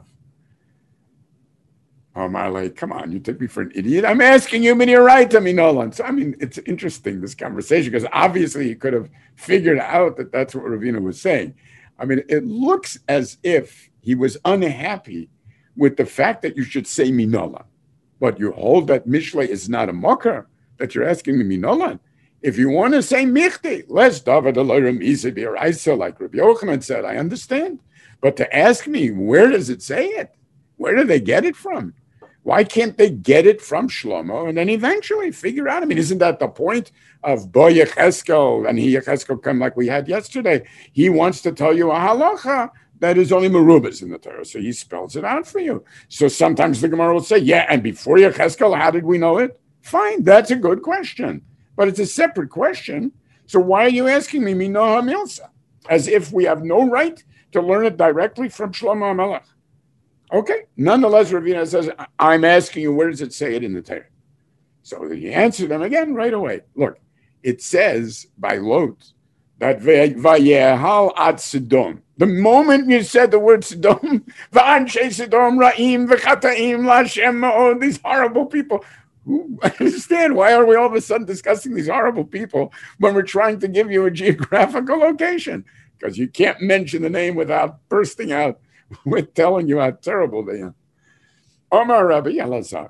A: Oh, Marley, come on, you took me for an idiot. I'm asking you, but you're right, I mean, Nolan. So, I mean, it's interesting, this conversation, because obviously he could have figured out that that's what Ravina was saying. I mean, it looks as if he was unhappy with the fact that you should say Minolan. But you hold that Mishlei is not a mocker, that you're asking me Minolan. If you want to say Michte, less David Alorim Isabir Isa, like Rabbi Yochanan said, I understand. But to ask me, where does it say it? Where do they get it from? Why can't they get it from Shlomo and then eventually figure out? I mean, isn't that the point of Bo Yecheskel and he Yecheskel come like we had yesterday? He wants to tell you a halacha that is only merubas in the Torah, so he spells it out for you. So sometimes the Gemara will say, yeah, and before Yecheskel, how did we know it? Fine, that's a good question, but it's a separate question. So why are you asking me, Minoha Milsa, as if we have no right to learn it directly from Shlomo HaMelech? Okay, nonetheless, Ravina says, I'm asking you, where does it say it in the Torah? So he answered them again right away. Look, it says by Lot that Vayehal ad Sodom. The moment you said the word Sodom, V'anshe Sodom ra'im v'chataim la'Hashem ma'od, these horrible people. Who understand why are we all of a sudden discussing these horrible people when we're trying to give you a geographical location? Because you can't mention the name without bursting out with telling you how terrible they are. Omar Rabbi Elazar.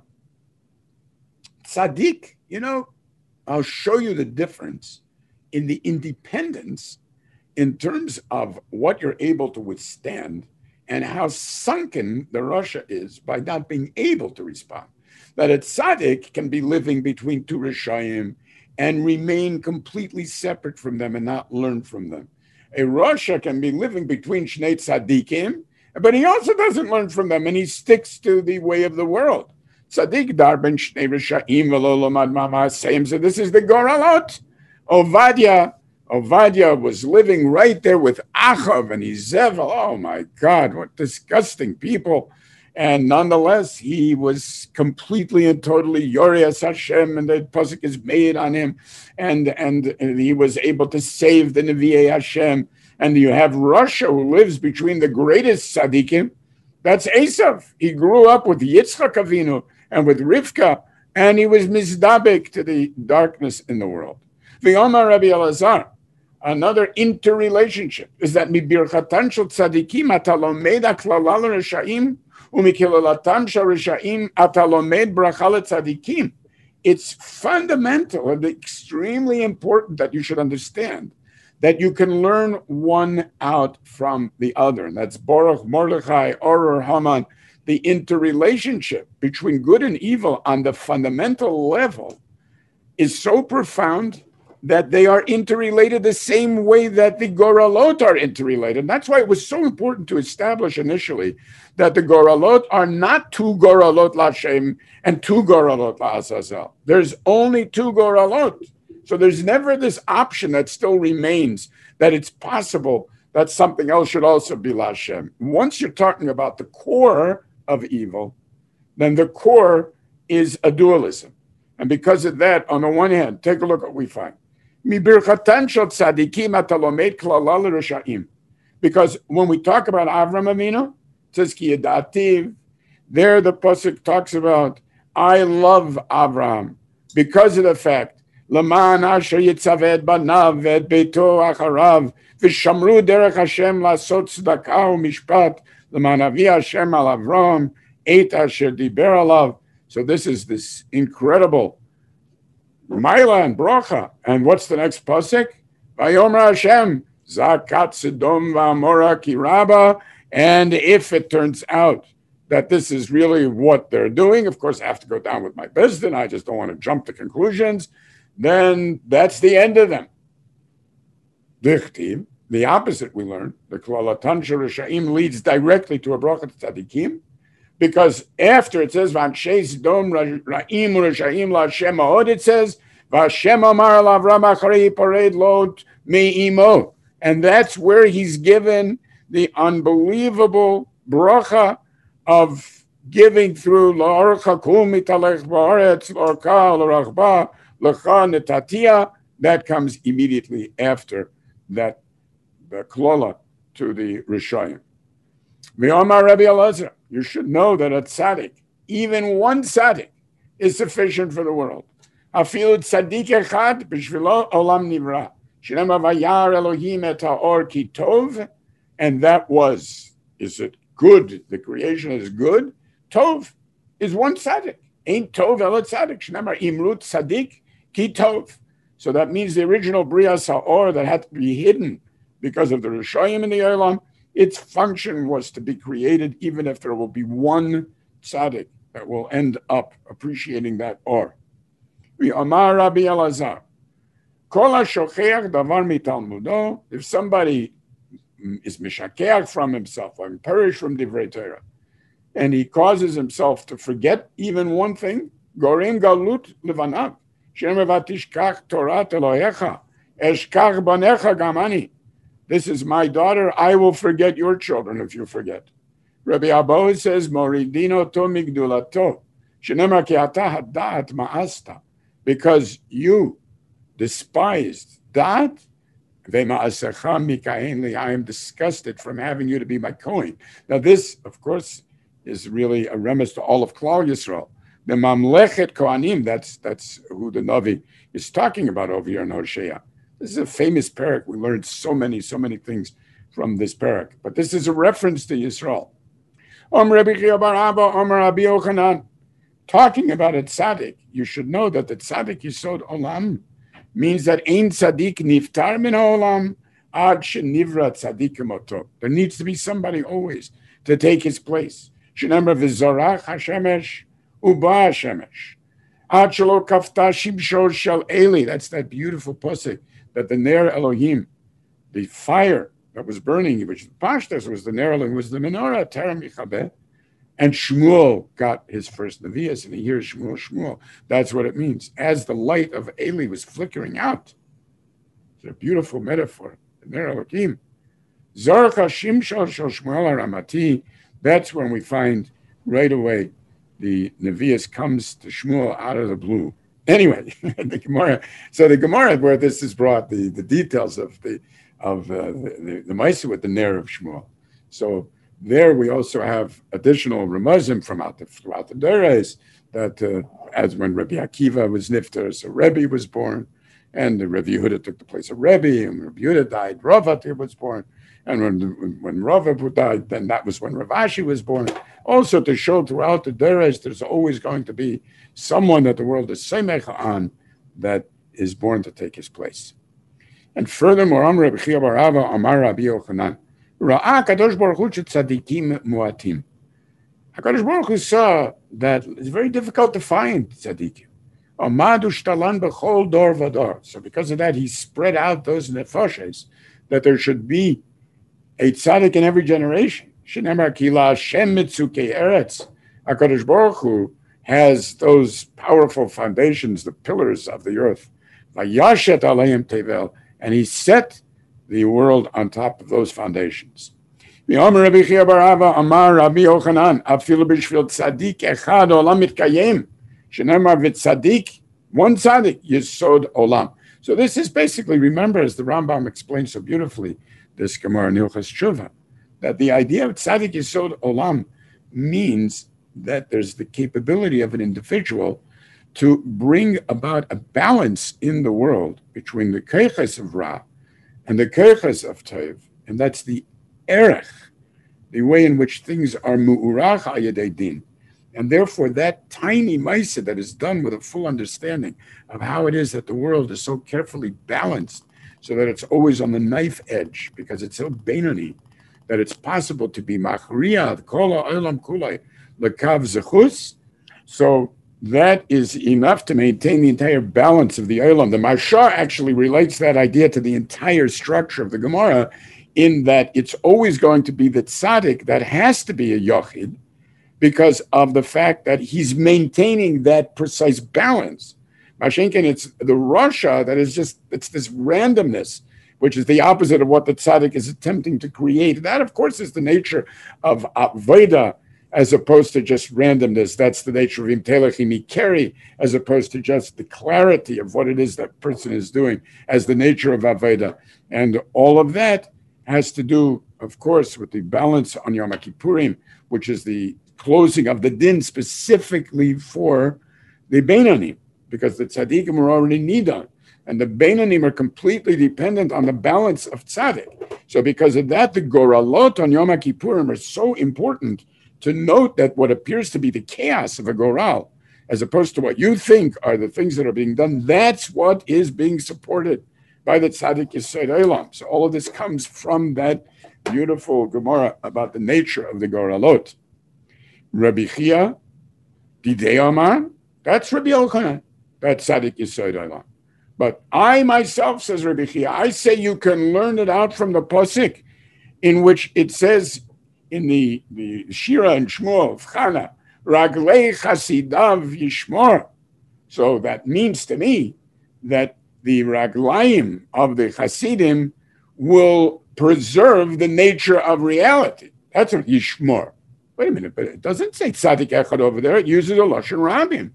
A: Tzaddik, you know, I'll show you the difference in the independence in terms of what you're able to withstand and how sunken the Russia is by not being able to respond. That a tzaddik can be living between two Rishayim and remain completely separate from them and not learn from them. A Russia can be living between Shnei Tzaddikim, but he also doesn't learn from them and he sticks to the way of the world. Tzaddik dar ben Shnei Rishayim v'lo lomad ma'asehim. So this is the Goralot. Ovadia, Ovadia was living right there with Achav and Izevel. Oh my God, what disgusting people. And nonetheless, he was completely and totally Yorias Hashem, and the pasuk is made on him, and, and and he was able to save the Nevi'ei Hashem. And you have Russia, who lives between the greatest tzaddikim. That's Esav. He grew up with Yitzchak Avinu and with Rivka, and he was mizdabek to the darkness in the world. V'yomar Rabbi Elazar, another interrelationship is that mibirchatan shel tzaddikim ata lomed haklala l'reshaim. It's fundamental and extremely important that you should understand that you can learn one out from the other. And that's Baruch, Mordechai, Oror, Haman. The interrelationship between good and evil on the fundamental level is so profound that they are interrelated the same way that the Goralot are interrelated. And that's why it was so important to establish initially that the Goralot are not two Goralot LaShem and two Goralot LaAzazel. There's only two Goralot. So there's never this option that still remains that it's possible that something else should also be LaShem. Once you're talking about the core of evil, then the core is a dualism. And because of that, on the one hand, take a look at what we find. Because when we talk about Avram Avinu, it says Ki Yadativ. There the pasuk talks about I love Avram because of the fact Laman Asher Yitzaved Banav et Beito Acharav V'Shamru Derech Hashem Lasot Tzedakah U'Mishpat Laman Avi Hashem Al Avram Eit Asher Diber Alav. So this is this incredible Maila and Brocha. And what's the next pasuk? Vayomer Hashem, Zakat Sodom V'Amora Kiraba. And if it turns out that this is really what they're doing, of course, I have to go down with my business. I just don't want to jump to conclusions. Then that's the end of them. Dichtiv, the opposite we learn, the Klalatan Shirashaim leads directly to a Brocha Tzadikim. Because after it says V'anshe Sodom Ra'im U'Reshaim LaHashem Ma'od, it says V'Hashem Amar Al Avram Acharei Pared Lot Me'imo, and that's where he's given the unbelievable bracha of giving through La'orcha Kul Mitalech Ba'aretz La'orcha L'Rachba L'Cha Netatia. That comes immediately after that the klola to the Rishayim. V'Omar Rabbi Elazar, you should know that a tzaddik, even one tzaddik, is sufficient for the world. Afilu tzaddik echad b'shvilo olam nivra. Shneim vayar Elohim et haor ki tov, and that was, is it good? The creation is good. Tov is one tzaddik. Ain't tov elo tzaddik. Shneim imrut tzaddik ki tov. So that means the original Brias Ha'or that had to be hidden because of the Rishayim in the Olam, its function was to be created even if there will be one tzaddik that will end up appreciating that or. Amar Rabbi Elazar, Kol HaShocheach davar mitalmudo, if somebody is mishakeach from himself, or perish from divrei Torah, and he causes himself to forget even one thing, Gorim galut levanav, Shem vatishkach Torah Elohecha, eshkach banecha gamani. This is my daughter, I will forget your children if you forget. Rabbi Abba says, Moridino to migdulato, shenemar ki ata hadat ma'asta, because you despised that, I am disgusted from having you to be my Kohen. Now this, of course, is really a remiss to all of Klal Yisrael. The Mamlechet Kohanim, that's that's who the Navi is talking about over here in Hosea. This is a famous parak. We learned so many, so many things from this parak. But this is a reference to Yisrael. Om Rabbi Chia bar Abba, Om Rabbi Yochanan. Talking about a tzaddik, you should know that the tzaddik Yisod Olam means that Ein Tzaddik Niftar Min HaOlam Ad Shenivra Tzaddik Moto. There needs to be somebody always to take his place. Shenemar V'Zorach HaShemesh Uba HaShemesh Ad Shelo Kafta Shimshor Shel Eli. That's that beautiful pasuk that the Ner Elohim, the fire that was burning, which the Pashtas was the Ner Elohim, was the menorah Terem Yichabeh. And Shmuel got his first Nevi'as, and he hears Shmuel, Shmuel. That's what it means. As the light of Eli was flickering out. It's a beautiful metaphor. Zorcha Shimshon Shel Shmuel HaRamati. That's when we find right away the Nevi'as comes to Shmuel out of the blue. Anyway, the Gemara. So the Gemara where this is brought, the, the details of the of uh, the, the, the Maisa with the Ner of Shmuel. So there we also have additional remuzim from out the, throughout the Dores that uh, as when Rabbi Akiva was nifter, so Rebbe was born, and the Rabbi Yehuda took the place of Rebbe, and Rabbi Yehuda died, Ravatir was born, and when when Ravav died, then that was when Rav Ashi was born. Also to show throughout the Dores, there's always going to be someone that the world is semech on that is born to take his place. And furthermore, Amar Rabbi Chia bar Abba, Amar Rabbi Yochanan. Ra'ah Kadosh Baruch Hu tzadikim muatim. HaKadosh Baruch Hu saw that it's very difficult to find tzadikim. Amadu shtalan b'chol dor v'dor. So because of that, he spread out those nefoshes that there should be a tzadik in every generation. Shenemar kila Hashem mitzukei eretz. HaKadosh Baruch Hu has those powerful foundations, the pillars of the earth. Vayashet aleim tevel. And he set the world on top of those foundations. Amar Rabbi Chia bar Abba, Amar Rabbi Yochanan, afilu b'shvil tzadik echad olam mitkayem, shenemar v'tzadik, one tzadik, yesod olam. So this is basically, remember, as the Rambam explains so beautifully, this Gemara in Hilchos Tshuva, that the idea of tzadik yesod olam means that there's the capability of an individual to bring about a balance in the world between the keiches of Ra and the keiches of Tov, and that's the erech, the way in which things are mu'urach ayedei din. And therefore, that tiny maisa that is done with a full understanding of how it is that the world is so carefully balanced so that it's always on the knife edge, because it's so beinoni that it's possible to be machriyah, kol ha'olam kulai, lekav zechus. So that is enough to maintain the entire balance of the olam. The Marsha actually relates that idea to the entire structure of the Gemara, in that it's always going to be the tzaddik that has to be a yochid, because of the fact that he's maintaining that precise balance. Mashenkin, it's the Rasha that is just, it's this randomness, which is the opposite of what the tzaddik is attempting to create. That, of course, is the nature of Aveda, as opposed to just randomness. That's the nature of Imtelechim Ikeri, as opposed to just the clarity of what it is that person is doing, as the nature of Aveda. And all of that has to do, of course, with the balance on Yom Kippurim, which is the closing of the din specifically for the Beinanim, because the tzaddikim are already nidan, and the Beinanim are completely dependent on the balance of tzaddik. So because of that, the goralot on Yom Kippurim are so important to note that what appears to be the chaos of a goral, as opposed to what you think are the things that are being done, that's what is being supported by the tzaddik Yesod Olam. So all of this comes from that beautiful Gemara about the nature of the goralot. Rabbi Chia Didei Amar, that's Rabbi Yochanan. That's Tzadik Yesod Olam. But I myself, says Rabbi Chia, I say you can learn it out from the Pasuk, in which it says in the, the Shira and Shmuel of Chana, Raglei Chasidav Yishmor. So that means to me that the Raglaim of the Hasidim will preserve the nature of reality. That's what Yishmor. Wait a minute, but it doesn't say Tzadik Echad over there. It uses a Lashon Rabim.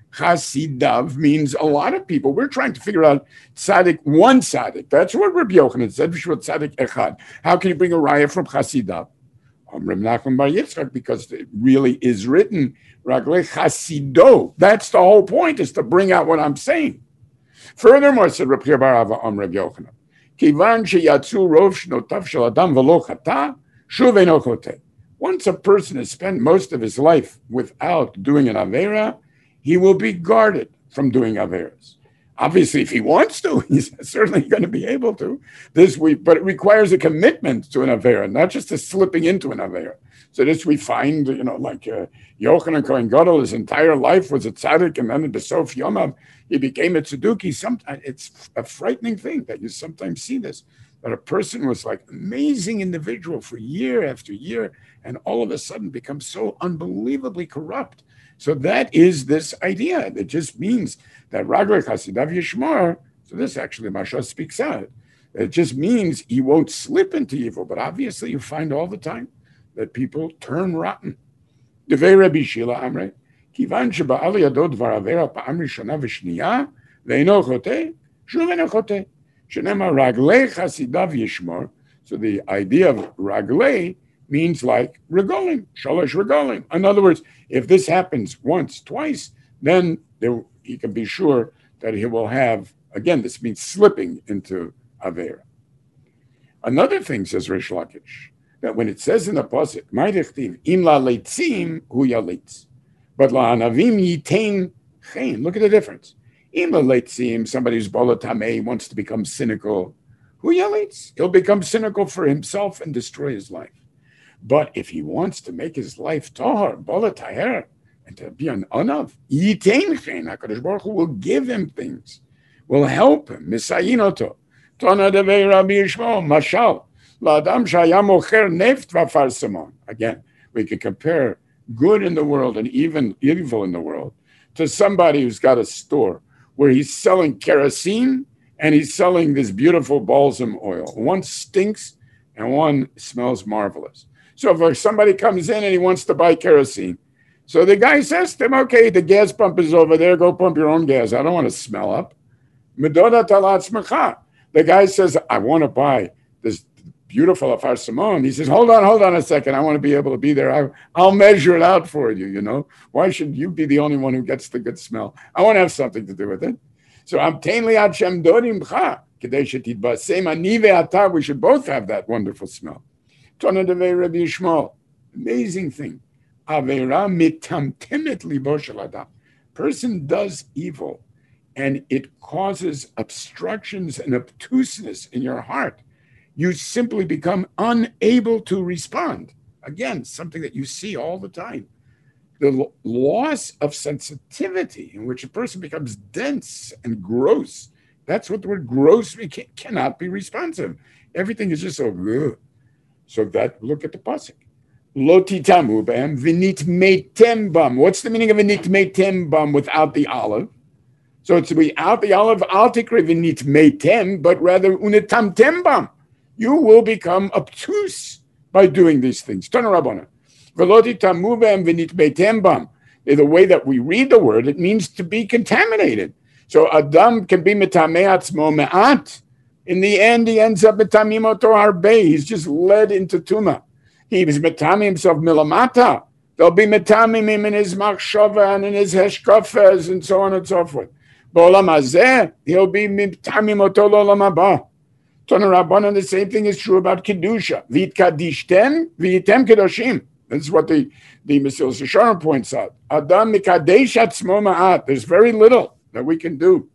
A: Chasidav means a lot of people. We're trying to figure out Tzadik, one Tzadik. That's what Rabbi Yochanan said, Tzadik Echad. How can you bring a raya from Chasidav? Um, Reb Nachman Bar Yitzchak, because it really is written, Raglei Chasido. That's the whole point, is to bring out what I'm saying. Furthermore, said Reb Chia Bar Ava Om Reb Yochanan, Kivan sheyatzu rov shnotav shel adam v'lo chata, shuv eino choteh. Once a person has spent most of his life without doing an avera, he will be guarded from doing averas. Obviously, if he wants to, he's certainly going to be able to. This we, but it requires a commitment to an avera, not just a slipping into an avera. So this we find, you know, like uh, Yochanan Kohen Gadol, his entire life was a tzaddik, and then in the Sof Yomav, he became a tzeduki. Sometimes it's a frightening thing that you sometimes see this, that a person was like amazing individual for year after year, and all of a sudden becomes so unbelievably corrupt. So that is this idea. It just means that Raglei Chasidav Yishmor, so this actually Masha speaks out. It just means he won't slip into evil, but obviously you find all the time that people turn rotten. Devei Rabbi Shila Amrei, Kivan sheba'al yado dvar avera pa'am rishona v'shniya, ve'eno choteh, shuv eino choteh. Shenema Raglei Chasidav Yishmor. So the idea of Raglei means like regolim, shalosh regolim. In other words, if this happens once, twice, then there, he can be sure that he will have, again, this means slipping into Avera. Another thing, says Rish Lakish, that when it says in the Pasuk, Ma'idechtiv, im la leitzim hu yalitz, but la anavim yitain chen. Look at the difference. Im la leitzim, somebody who's bala tamei, wants to become cynical, hu yalitz, he'll become cynical for himself and destroy his life. But if he wants to make his life tahar, bala taher, and to be an anav, yitain chen, HaKadosh Baruch Hu will give him things, will help him, misayin oto. Tana devei Rabbi Yishmael, mashal, la'adam shaya mocher neft v'afar samon. Again, we can compare good in the world and even evil in the world to somebody who's got a store where he's selling kerosene and he's selling this beautiful balsam oil. One stinks and one smells marvelous. So if somebody comes in and he wants to buy kerosene, so the guy says to him, okay, the gas pump is over there, go pump your own gas. I don't want to smell up. Medoda talat smecha. The guy says, I want to buy this beautiful Afar Simon. He says, hold on, hold on a second. I want to be able to be there. I, I'll measure it out for you, you know. Why should you be the only one who gets the good smell? I want to have something to do with it. So Amtein li'ad shem dorim cha, kedei shetitbasem ani ve'ata. We should both have that wonderful smell. Tana devei Rabbi Yishmael. Amazing thing. Avera mitamtemet libo shel adam. Person does evil, and it causes obstructions and obtuseness in your heart. You simply become unable to respond. Again, something that you see all the time. The l- loss of sensitivity, in which a person becomes dense and gross. That's what the word gross means. Can, cannot be responsive. Everything is just so good. So that, look at the pasuk. Lo titamu bam v'nit meitem bam. What's the meaning of v'nit meitem bam without the olive? So it's without the olive, al tikre v'nit meitem, but rather unitamtem bam. You will become obtuse by doing these things. Tana Rabbana. V'lo titamu bam v'nit meitem bam. The way that we read the word, it means to be contaminated. So Adam can be metamei atzmo me'at. In the end, he ends up metamim oto harbei. He's just led into tuma. He was metamim himself milamata. There'll be metamim him in his machshava and in his heshkafas and so on and so forth. B'olam hazeh, he'll be metamim oto l'olam haba. Tana Rabbanan, the same thing is true about kedusha. V'it kadishtem, v'yitem kedoshim. This is what the the Mesilas Yesharim points out. Adam mikadesh atzmo ma'at. There's very little that we can do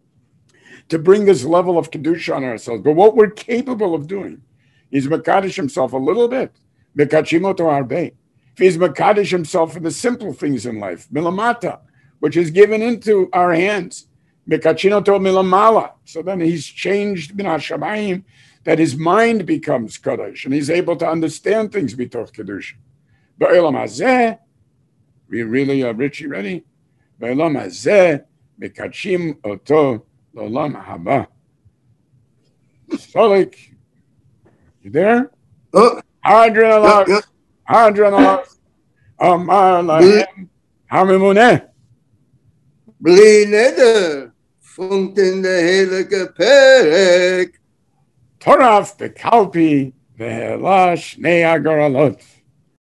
A: to bring this level of kedusha on ourselves. But what we're capable of doing is mekadesh himself a little bit. Mekachim oto harbei. If he's Makadish himself for the simple things in life, milamata, which is given into our hands, mikachinoto milamala. So then he's changed min hashamayim, that his mind becomes kadosh, and he's able to understand things bitoch kedusha. Ba'olam hazeh, we really are Richie ready? Ba'olam hazeh, mikachim oto l'olam haba. Solik, you there?
B: Oh,
A: Hadran Allah,
B: yeah,
A: Hadran Allah, Amar Lahem, Hamimuneh.
B: Bli neder, funkt in de heilige perek.
A: Toraf bekalpi, ve'ela shnei agoralot.